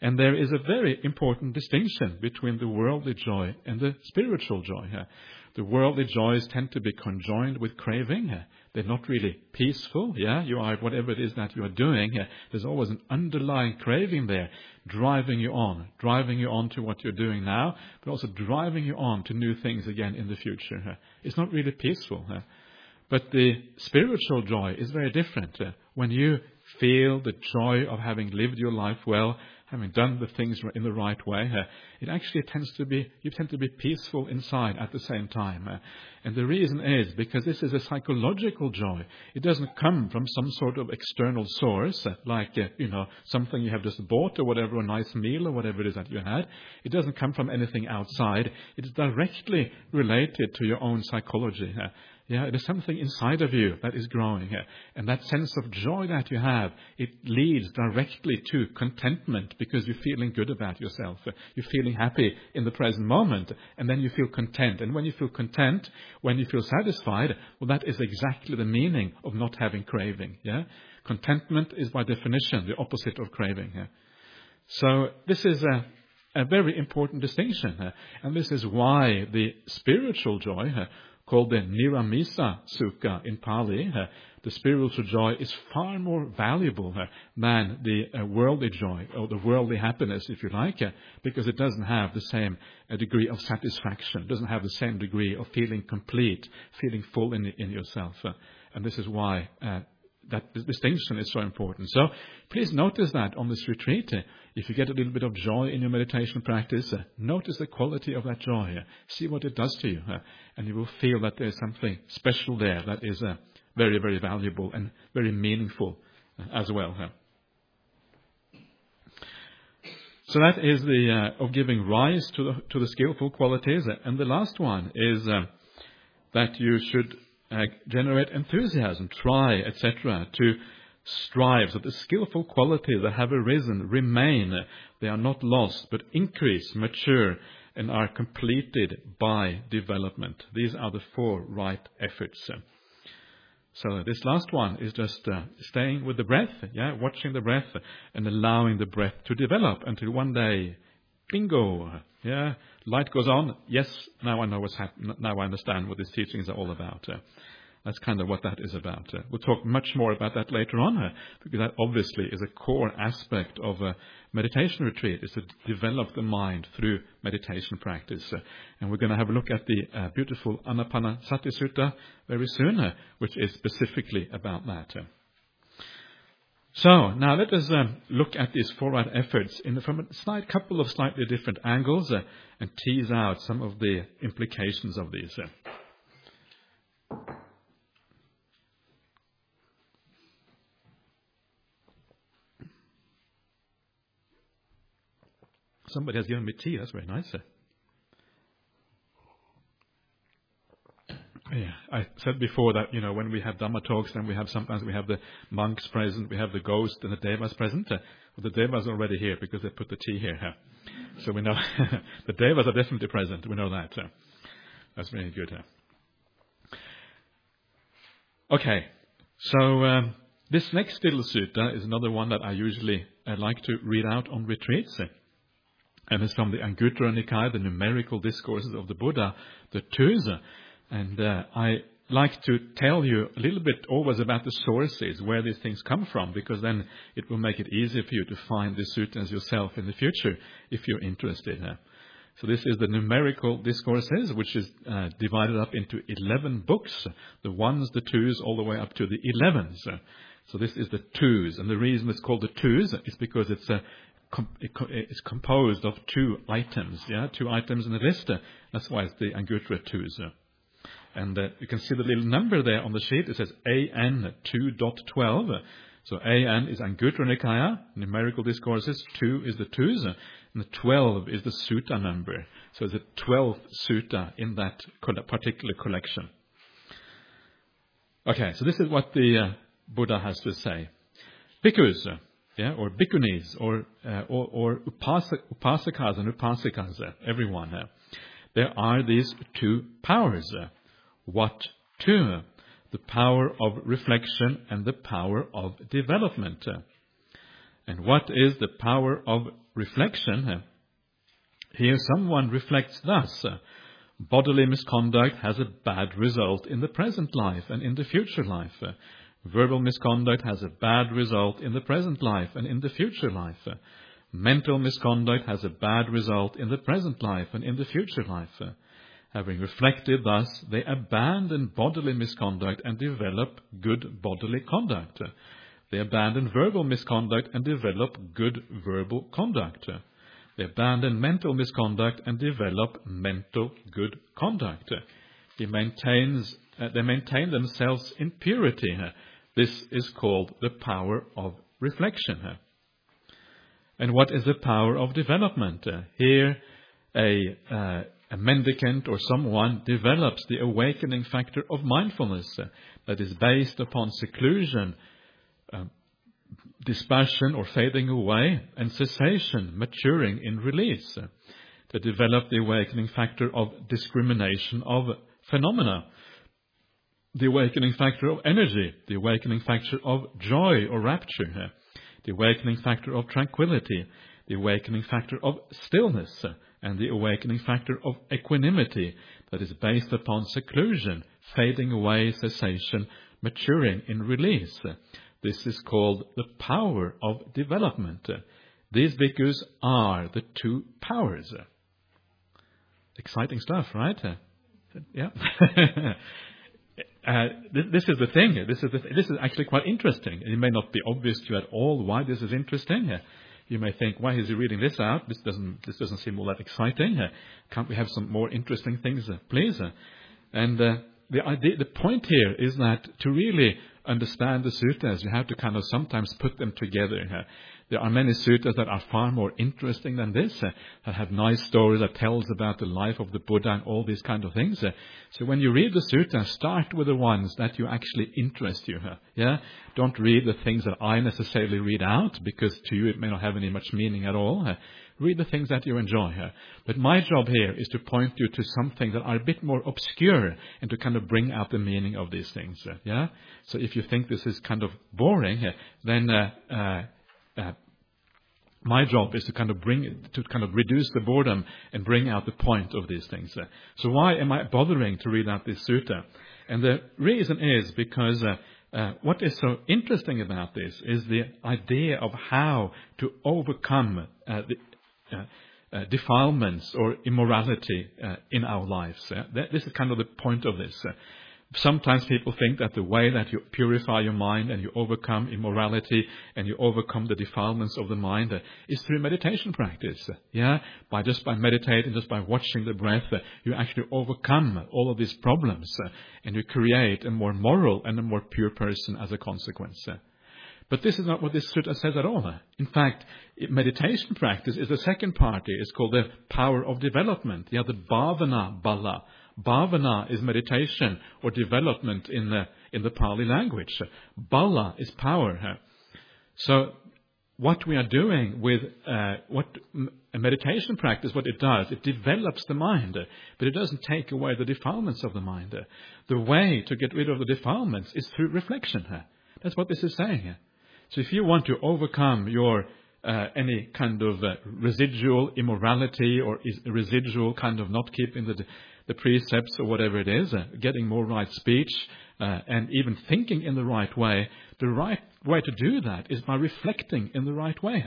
And there is a very important distinction between the worldly joy and the spiritual joy. The worldly joys tend to be conjoined with craving. They're not really peaceful. You are whatever it is that you are doing. There's always an underlying craving there, driving you on to what you're doing now, but also driving you on to new things again in the future. It's not really peaceful. But the spiritual joy is very different. When you feel the joy of having lived your life well, having done the things in the right way, it actually you tend to be peaceful inside at the same time. And the reason is because this is a psychological joy. It doesn't come from some sort of external source, like, something you have just bought or whatever, a nice meal or whatever it is that you had. It doesn't come from anything outside. It is directly related to your own psychology. There's something inside of you that is growing. And that sense of joy that you have, it leads directly to contentment because you're feeling good about yourself. You're feeling happy in the present moment. And then you feel content. And when you feel content, when you feel satisfied, well, that is exactly the meaning of not having craving. Contentment is by definition the opposite of craving. So this is a very important distinction. And this is why the spiritual joy, called the Niramisa Sukha in Pali, the spiritual joy is far more valuable than the worldly joy, or the worldly happiness, if you like, because it doesn't have the same degree of satisfaction, it doesn't have the same degree of feeling complete, feeling full in yourself. And this is why that distinction is so important. So please notice that on this retreat. If you get a little bit of joy in your meditation practice, notice the quality of that joy. See what it does to you. And you will feel that there's something special there that is very, very valuable and very meaningful as well. So that is the of giving rise to the skillful qualities. And the last one is that you should generate enthusiasm, try, etc., to strive, so the skillful qualities that have arisen remain. They are not lost, but increase, mature, and are completed by development. These are the 4 right efforts. So this last one is just staying with the breath, watching the breath and allowing the breath to develop until one day, bingo, light goes on. Yes, now I know what's happening. Now I understand what these teachings are all about. That's kind of what that is about. We'll talk much more about that later on, because that obviously is a core aspect of a meditation retreat, is to develop the mind through meditation practice. And we're going to have a look at the beautiful Anapanasati Sutta very soon, which is specifically about that. So now let us look at these 4 right efforts from a couple of slightly different angles and tease out some of the implications of these. Somebody has given me tea. That's very nice. I said before that, when we have Dhamma talks, then sometimes we have the monks present, we have the ghost and the devas present. Well, the devas are already here because they put the tea here. So we know the devas are definitely present. We know that. That's very good. Okay, so this next little sutta is another one that I usually like to read out on retreats. And it's from the Anguttara Nikaya, the numerical discourses of the Buddha, the twos. And I like to tell you a little bit always about the sources, where these things come from, because then it will make it easier for you to find the suttas yourself in the future, if you're interested. So this is the numerical discourses, which is divided up into 11 books, the ones, the twos, all the way up to the 11s. So this is the twos. And the reason it's called the twos is because it's composed of 2 items, 2 items in the list. That's why it's the Anguttara twos. And you can see the little number there on the sheet. It says AN 2.12. So AN is Anguttara Nikaya, numerical discourses. 2 is the twos, and the 12 is the sutta number. So it's the 12th sutta in that particular collection. Okay, so this is what the Buddha has to say. Bhikkhus, or bhikkhunis, or upasakas and upasikas, everyone. There are these 2 powers. What 2? The power of reflection and the power of development. And what is the power of reflection, here someone reflects thus. Bodily misconduct has a bad result in the present life and in the future life. Verbal misconduct has a bad result in the present life and in the future life. Mental misconduct has a bad result in the present life and in the future life. Having reflected thus, they abandon bodily misconduct and develop good bodily conduct. They abandon verbal misconduct and develop good verbal conduct. They abandon mental misconduct and develop mental good conduct. They maintain themselves in purity. This is called the power of reflection. And what is the power of development? Here, a mendicant or someone develops the awakening factor of mindfulness that is based upon seclusion, dispassion or fading away, and cessation, maturing in release. To develop the awakening factor of discrimination of phenomena, the awakening factor of energy, the awakening factor of joy or rapture, the awakening factor of tranquility, the awakening factor of stillness, and the awakening factor of equanimity that is based upon seclusion, fading away, cessation, maturing in release. This is called the power of development. These bhikkhus are the two powers. Exciting stuff, right? Yeah. This is the thing. This is actually quite interesting. It may not be obvious to you at all why this is interesting. You may think, why is he reading this out? This doesn't seem all that exciting. Can't we have some more interesting things, please? And the point here is that to really understand the suttas, you have to kind of sometimes put them together. There are many suttas that are far more interesting than this, that have nice stories that tells about the life of the Buddha and all these kind of things. So when you read the sutta, start with the ones that you actually interest you. Yeah, don't read the things that I necessarily read out, because to you it may not have any much meaning at all. Read the things that you enjoy. But my job here is to point you to some things that are a bit more obscure and to kind of bring out the meaning of these things. Yeah. So if you think this is kind of boring, then my job is to kind of reduce the boredom and bring out the point of these things. So why am I bothering to read out this sutta? And the reason is because what is so interesting about this is the idea of how to overcome defilements or immorality in our lives. This is kind of the point of this. Sometimes people think that the way that you purify your mind and you overcome immorality and you overcome the defilements of the mind is through meditation practice. Yeah, by meditating, just by watching the breath, you actually overcome all of these problems and you create a more moral and a more pure person as a consequence. But this is not what this sutta says at all. In fact, meditation practice is the second part. It's called the power of development. Yeah, the bhavana bala. Bhavana is meditation or development in the Pali language. Bala is power. So what we are doing with what a meditation practice, what it does, it develops the mind, but it doesn't take away the defilements of the mind. The way to get rid of the defilements is through reflection. That's what this is saying. So if you want to overcome your any kind of residual immorality or residual kind of not keeping the precepts or whatever it is, getting more right speech and even thinking in the right way, the right way to do that is by reflecting in the right way.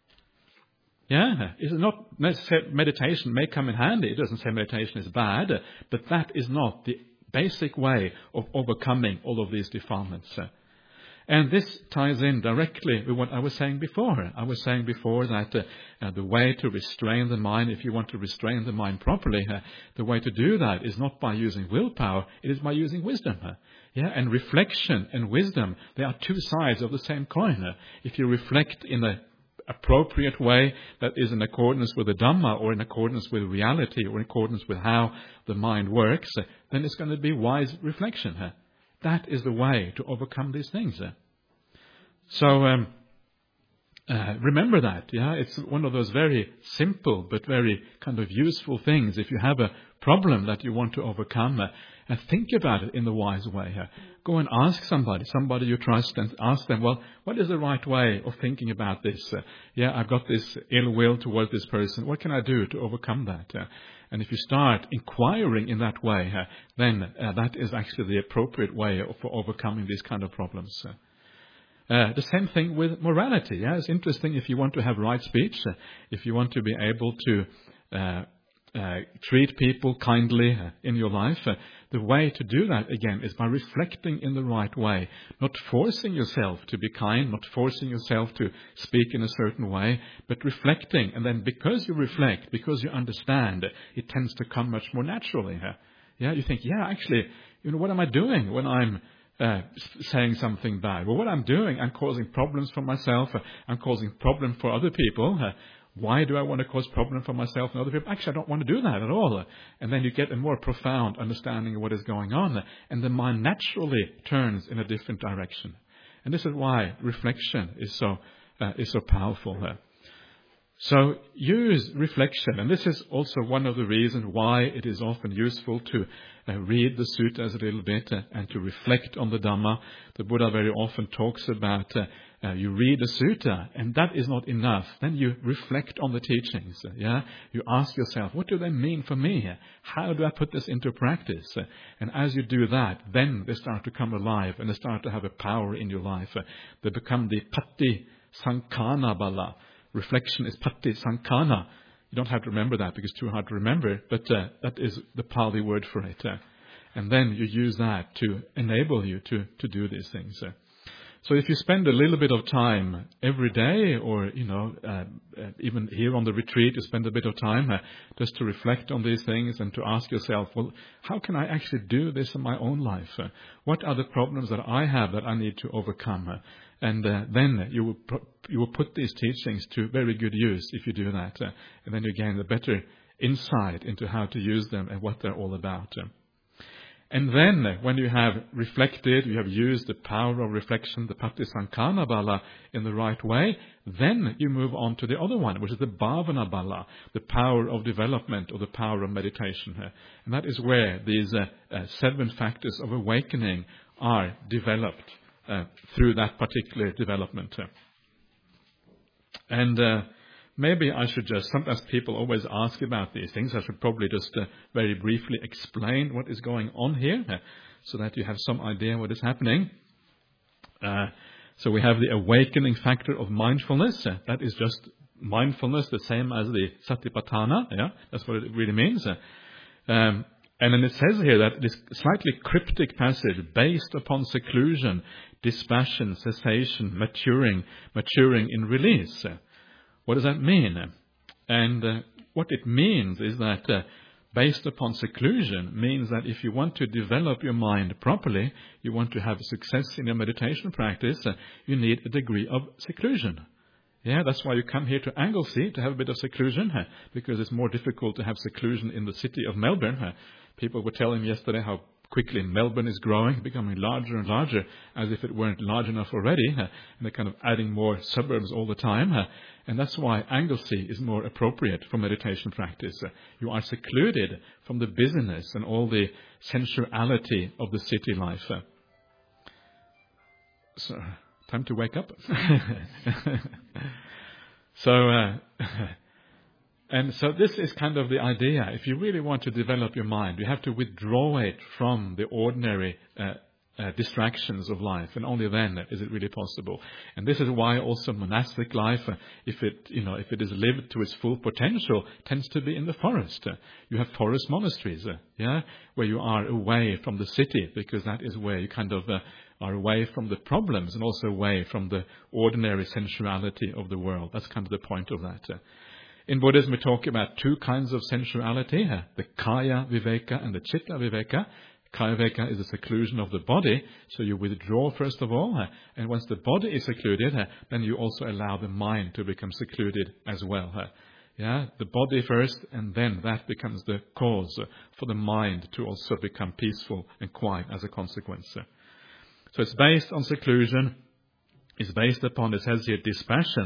Yeah, it's not necessarily meditation may come in handy. It doesn't say meditation is bad, but that is not the basic way of overcoming all of these defilements. And this ties in directly with what I was saying before. I was saying before that the way to restrain the mind, if you want to restrain the mind properly, the way to do that is not by using willpower, it is by using wisdom. Yeah, and reflection and wisdom, they are two sides of the same coin. If you reflect in the appropriate way that is in accordance with the Dhamma or in accordance with reality or in accordance with how the mind works, then it's going to be wise reflection. That is the way to overcome these things. So remember that. Yeah, it's one of those very simple but very kind of useful things. If you have a problem that you want to overcome, and think about it in the wise way. Go and ask somebody you trust, and ask them, well, what is the right way of thinking about this? I've got this ill will towards this person. What can I do to overcome that? And if you start inquiring in that way, then that is actually the appropriate way for overcoming these kind of problems. The same thing with morality. It's interesting if you want to have right speech, if you want to be able to treat people kindly in your life, the way to do that, again, is by reflecting in the right way, not forcing yourself to be kind, not forcing yourself to speak in a certain way, but reflecting. And then because you reflect, because you understand, it tends to come much more naturally. You think, actually, what am I doing when I'm saying something bad? Well, what I'm doing, I'm causing problems for myself. I'm causing problems for other people. Why do I want to cause problems for myself and other people? Actually, I don't want to do that at all. And then you get a more profound understanding of what is going on. And the mind naturally turns in a different direction. And this is why reflection is so powerful. So use reflection, and this is also one of the reasons why it is often useful to read the suttas a little bit and to reflect on the Dhamma. The Buddha very often talks about you read a sutta, and that is not enough. Then you reflect on the teachings. You ask yourself, what do they mean for me? How do I put this into practice? And as you do that, then they start to come alive, and they start to have a power in your life. They become the patti sankhana bala. Reflection is patti sankhana. You don't have to remember that because it's too hard to remember, but that is the Pali word for it. And then you use that to enable you to do these things. So if you spend a little bit of time every day, or even here on the retreat, you spend a bit of time just to reflect on these things and to ask yourself, well, how can I actually do this in my own life? What are the problems that I have that I need to overcome? And then you will put these teachings to very good use if you do that. And then you gain a better insight into how to use them and what they're all about. And then, when you have reflected, you have used the power of reflection, the patti sankhana bala, in the right way, then you move on to the other one, which is the bhavana bala, the power of development or the power of meditation. And that is where these 7 factors of awakening are developed through that particular development. And maybe I should just, sometimes people always ask about these things. I should probably just very briefly explain what is going on here so that you have some idea what is happening. So we have the awakening factor of mindfulness. That is just mindfulness, the same as the satipatthana. That's what it really means. And then it says here that this slightly cryptic passage, based upon seclusion, dispassion, cessation, maturing in release. What does that mean? And what it means is that based upon seclusion means that if you want to develop your mind properly, you want to have success in your meditation practice, you need a degree of seclusion. That's why you come here to Anglesey to have a bit of seclusion, because it's more difficult to have seclusion in the city of Melbourne. People were telling me yesterday how quickly Melbourne is growing, becoming larger and larger, as if it weren't large enough already, and they're kind of adding more suburbs all the time. And that's why Anglesey is more appropriate for meditation practice. You are secluded from the busyness and all the sensuality of the city life. So, time to wake up. And so this is kind of the idea. If you really want to develop your mind, you have to withdraw it from the ordinary distractions of life, and only then is it really possible. And this is why also monastic life, if it is lived to its full potential, tends to be in the forest. You have forest monasteries, where you are away from the city, because that is where you kind of are away from the problems and also away from the ordinary sensuality of the world. That's kind of the point of that. In Buddhism, we talk about 2 kinds of sensuality, the kaya viveka and the chitta viveka. Kaya viveka is the seclusion of the body, so you withdraw first of all, and once the body is secluded, then you also allow the mind to become secluded as well. The body first, and then that becomes the cause for the mind to also become peaceful and quiet as a consequence. So it's based on seclusion. It's based upon, it says here, dispassion.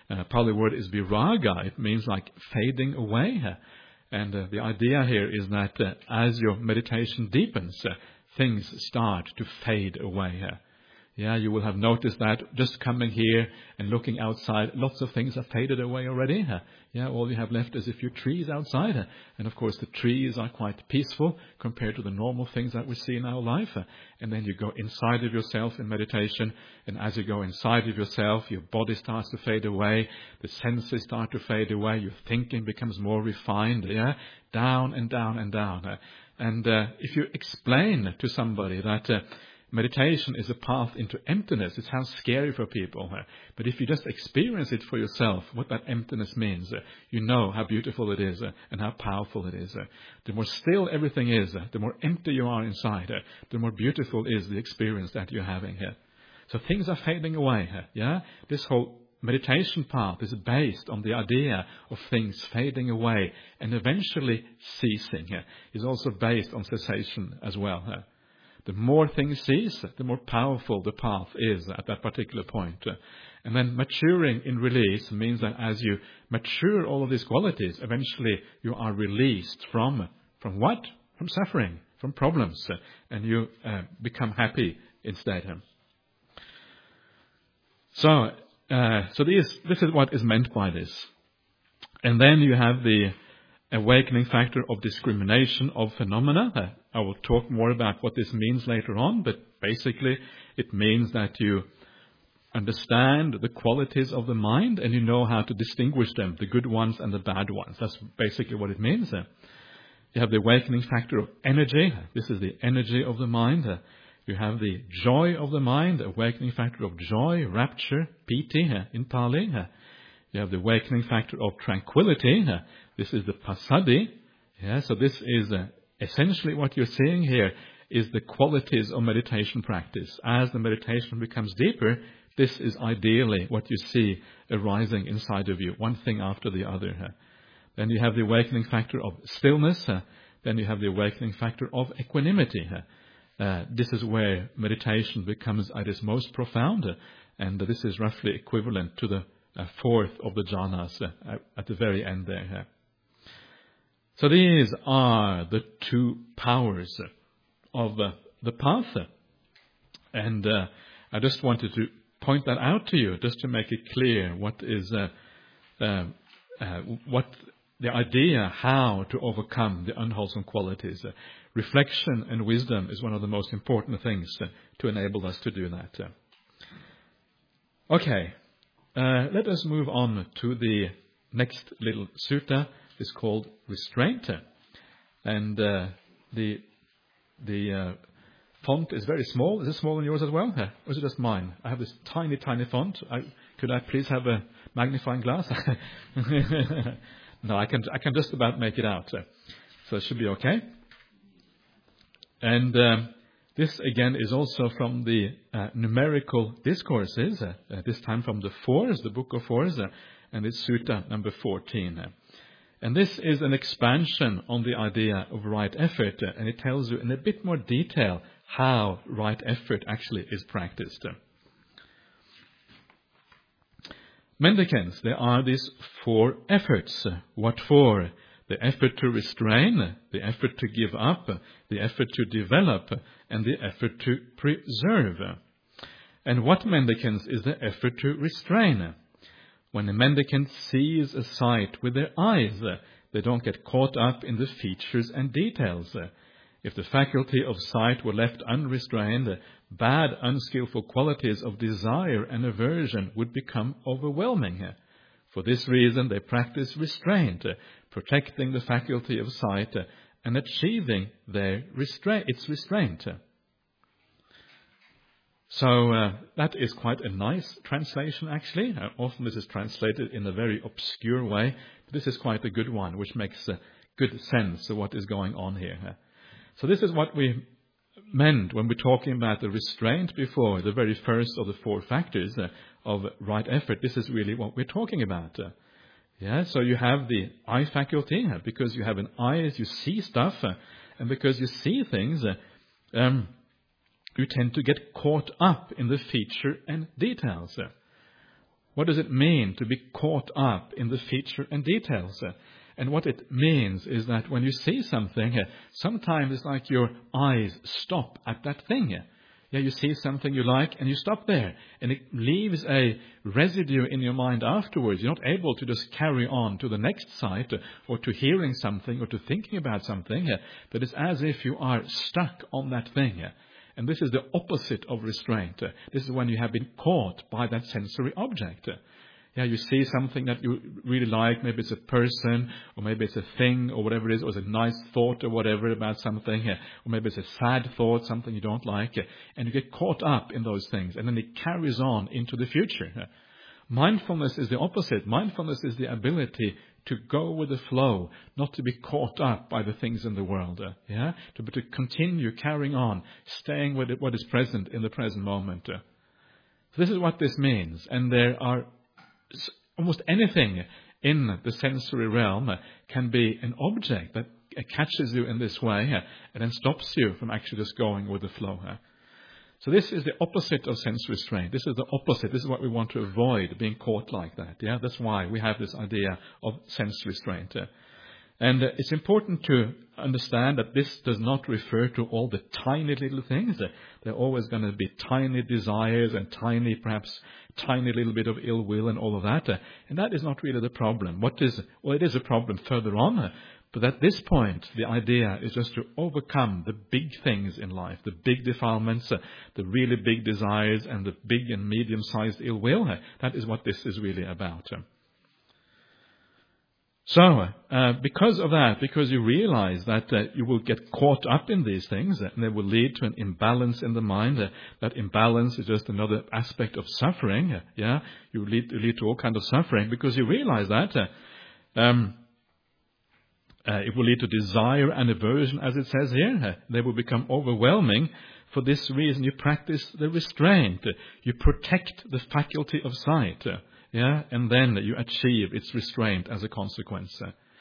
Pali word is viraga. It means like fading away. And the idea here is that as your meditation deepens, things start to fade away. Yeah, you will have noticed that just coming here and looking outside, lots of things have faded away already. Yeah, all you have left is a few trees outside. And of course the trees are quite peaceful compared to the normal things that we see in our life. And then you go inside of yourself in meditation. And as you go inside of yourself, your body starts to fade away. The senses start to fade away. Your thinking becomes more refined. Yeah, down and down and down. And if you explain to somebody that meditation is a path into emptiness, it sounds scary for people. But if you just experience it for yourself, what that emptiness means, you know how beautiful it is and how powerful it is. The more still everything is, the more empty you are inside, the more beautiful is the experience that you're having here. So things are fading away. Yeah, this whole meditation path is based on the idea of things fading away and eventually ceasing. Is also based on cessation as well. The more things cease, the more powerful the path is at that particular point. And then maturing in release means that as you mature all of these qualities, eventually you are released from what? From suffering, from problems, and you become happy instead. So this is what is meant by this. And then you have the awakening factor of discrimination of phenomena. I will talk more about what this means later on, but basically it means that you understand the qualities of the mind and you know how to distinguish them, the good ones and the bad ones. That's basically what it means. You have the awakening factor of energy. This is the energy of the mind. You have the joy of the mind, awakening factor of joy, rapture, piti in Pali. You have the awakening factor of tranquility. This is the passaddhi. Yeah, so this is essentially what you're seeing here is the qualities of meditation practice. As the meditation becomes deeper, this is ideally what you see arising inside of you, one thing after the other. Then you have the awakening factor of stillness. Then you have the awakening factor of equanimity. This is where meditation becomes at its most profound, and this is roughly equivalent to the fourth of the jhanas at the very end there. So these are the two powers of the path. And I just wanted to point that out to you, just to make it clear what is what the idea how to overcome the unwholesome qualities. Reflection and wisdom is one of the most important things to enable us to do that. Okay, let us move on to the next little sutta. It's called restraint, and the font is very small. Is it small in yours as well? Or is it just mine? I have this tiny font. Could I please have a magnifying glass? No, I can just about make it out. So it should be okay. And this again is also from the numerical discourses. This time from the Fours, the Book of Fours, and it's Sutta number 14. And this is an expansion on the idea of right effort, and it tells you in a bit more detail how right effort actually is practiced. Mendicants, there are these 4 efforts. What for? The effort to restrain, the effort to give up, the effort to develop, and the effort to preserve. And what mendicants is the effort to restrain? When a mendicant sees a sight with their eyes, they don't get caught up in the features and details. If the faculty of sight were left unrestrained, bad, unskillful qualities of desire and aversion would become overwhelming. For this reason, they practice restraint, protecting the faculty of sight and achieving its restraint. So that is quite a nice translation, actually. Often this is translated in a very obscure way. But this is quite a good one, which makes good sense of what is going on here. So this is what we meant when we're talking about the restraint before, the very first of the 4 factors of right effort. This is really what we're talking about. So you have the eye faculty, because you have an eye as you see stuff, and because you see things, you tend to get caught up in the feature and details. what does it mean to be caught up in the feature and details? And what it means is that when you see something, sometimes it's like your eyes stop at that thing. Yeah, you see something you like and you stop there. And it leaves a residue in your mind afterwards. You're not able to just carry on to the next site or to hearing something or to thinking about something. But it's as if you are stuck on that thing. And this is the opposite of restraint. This is when you have been caught by that sensory object. Yeah, you see something that you really like, maybe it's a person, or maybe it's a thing, or whatever it is, or it's a nice thought or whatever about something, or maybe it's a sad thought, something you don't like, and you get caught up in those things, and then it carries on into the future. Mindfulness is the opposite. Mindfulness is the ability to go with the flow, not to be caught up by the things in the world, to continue carrying on, staying with what is present in the present moment. So this is what this means, and there are almost anything in the sensory realm can be an object that catches you in this way and then stops you from actually just going with the flow. So this is the opposite of sense restraint. This is the opposite. This is what we want to avoid, being caught like that. Yeah, that's why we have this idea of sense restraint. And it's important to understand that this does not refer to all the tiny little things. There are always going to be tiny desires and perhaps tiny little bit of ill will and all of that. And that is not really the problem. It is a problem further on. But at this point, the idea is just to overcome the big things in life, the big defilements, the really big desires, and the big and medium-sized ill will. That is what this is really about. So, because of that, because you realize that you will get caught up in these things, and they will lead to an imbalance in the mind. That imbalance is just another aspect of suffering. Yeah, you lead to all kinds of suffering because you realize that it will lead to desire and aversion, as it says here. They will become overwhelming. For this reason, you practice the restraint. You protect the faculty of sight. Yeah, and then you achieve its restraint as a consequence.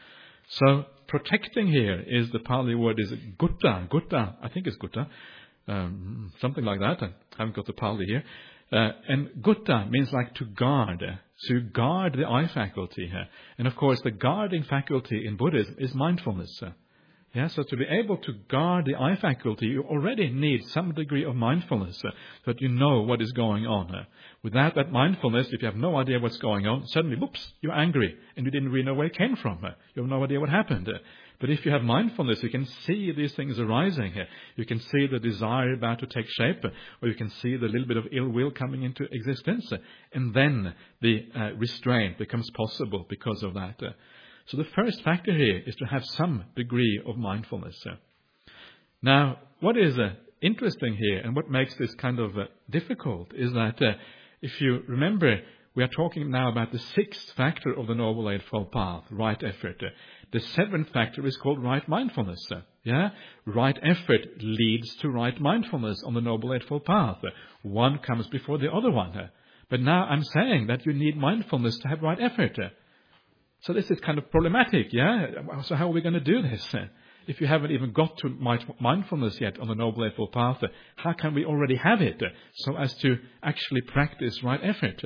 So protecting here is the Pali word is gutta. Gutta, I think it's gutta, something like that. I haven't got the Pali here. And gutta means like to guard. So you guard the eye faculty here. And of course, the guarding faculty in Buddhism is mindfulness. Yeah, so to be able to guard the eye faculty, you already need some degree of mindfulness so that you know what is going on. Without that mindfulness, if you have no idea what's going on, suddenly, whoops, you're angry and you didn't really know where it came from. You have no idea what happened. But if you have mindfulness, you can see these things arising. You can see the desire about to take shape, or you can see the little bit of ill will coming into existence. And then the restraint becomes possible because of that. So the first factor here is to have some degree of mindfulness. Now, what is interesting here and what makes this kind of difficult is that if you remember, we are talking now about the sixth factor of the Noble Eightfold Path, right effort. The seventh factor is called right mindfulness. Yeah, right effort leads to right mindfulness on the Noble Eightfold Path. One comes before the other one. But now I'm saying that you need mindfulness to have right effort. So this is kind of problematic, yeah? So how are we going to do this? If you haven't even got to mindfulness yet on the Noble Eightfold Path, how can we already have it so as to actually practice right effort?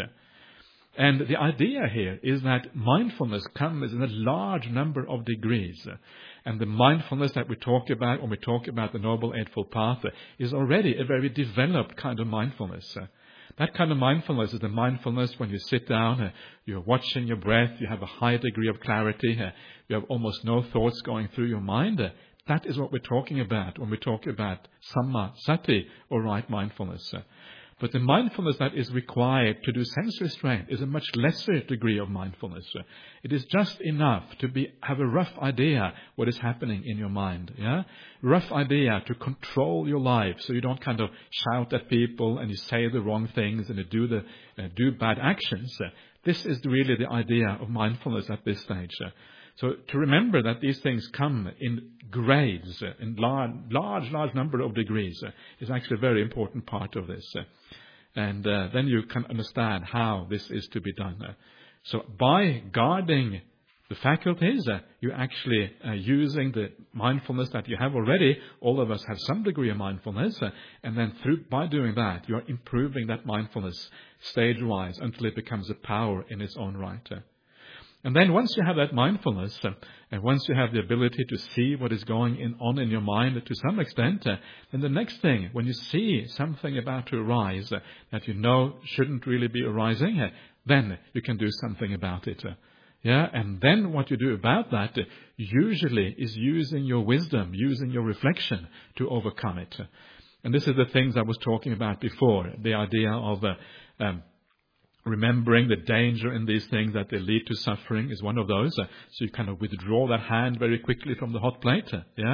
And the idea here is that mindfulness comes in a large number of degrees. And the mindfulness that we talk about when we talk about the Noble Eightfold Path is already a very developed kind of mindfulness. That kind of mindfulness is the mindfulness when you sit down, you're watching your breath, you have a high degree of clarity, you have almost no thoughts going through your mind. That is what we're talking about when we talk about samma sati, or right mindfulness. But the mindfulness that is required to do sense restraint is a much lesser degree of mindfulness. It is just enough to have a rough idea what is happening in your mind. Yeah, rough idea to control your life so you don't kind of shout at people and you say the wrong things and you do bad actions. This is really the idea of mindfulness at this stage. So to remember that these things come in grades, in large number of degrees, is actually a very important part of this. And then you can understand how this is to be done. So by guarding the faculties, you're actually using the mindfulness that you have already. All of us have some degree of mindfulness, and then by doing that, you're improving that mindfulness stage-wise until it becomes a power in its own right. And then once you have that mindfulness, and once you have the ability to see what is going on in your mind to some extent, then the next thing, when you see something about to arise that you know shouldn't really be arising, then you can do something about it. And then what you do about that usually is using your wisdom, using your reflection to overcome it. And this is the things I was talking about before, the idea of remembering the danger in these things, that they lead to suffering, is one of those. So you kind of withdraw that hand very quickly from the hot plate.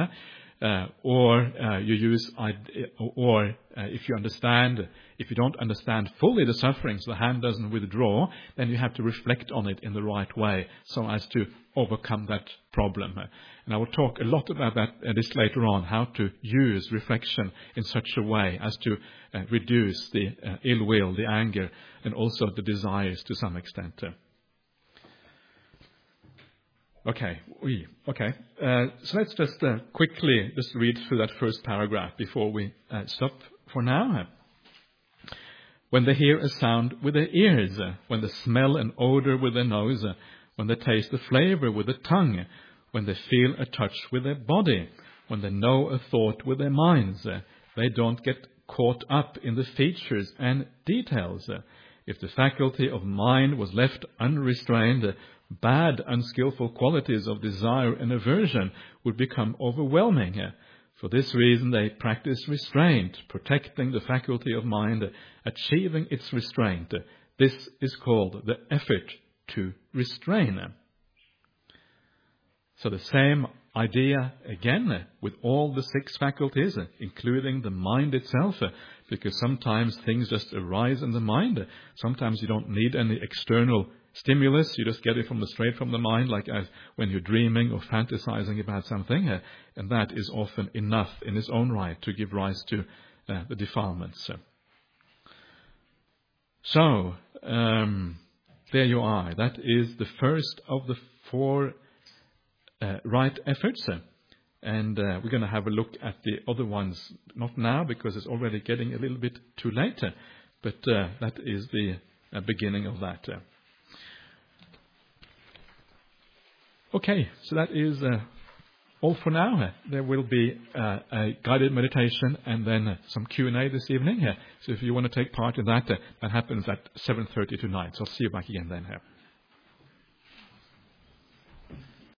You use, if you don't understand fully the sufferings, the hand doesn't withdraw, then you have to reflect on it in the right way so as to overcome that problem. And I will talk a lot about this later on, how to use reflection in such a way as to reduce the ill will, the anger, and also the desires to some extent. Okay. So let's just quickly just read through that first paragraph before we stop for now. When they hear a sound with their ears, when they smell an odor with their nose, when they taste a flavor with the tongue, when they feel a touch with their body, when they know a thought with their minds, they don't get caught up in the features and details. If the faculty of mind was left unrestrained, bad, unskillful qualities of desire and aversion would become overwhelming. For this reason, they practice restraint, protecting the faculty of mind, achieving its restraint. This is called the effort to restrain. So the same idea again with all the 6 faculties, including the mind itself, because sometimes things just arise in the mind. Sometimes you don't need any external stimulus, you just get it straight from the mind, like as when you're dreaming or fantasizing about something, and that is often enough in its own right to give rise to the defilements. So, there you are. That is the first of the 4 right efforts. And we're going to have a look at the other ones, not now because it's already getting a little bit too late, but that is the beginning of that. Okay, so that is all for now. There will be a guided meditation and then some Q&A this evening. So if you want to take part in that, that happens at 7:30 tonight. So I'll see you back again then.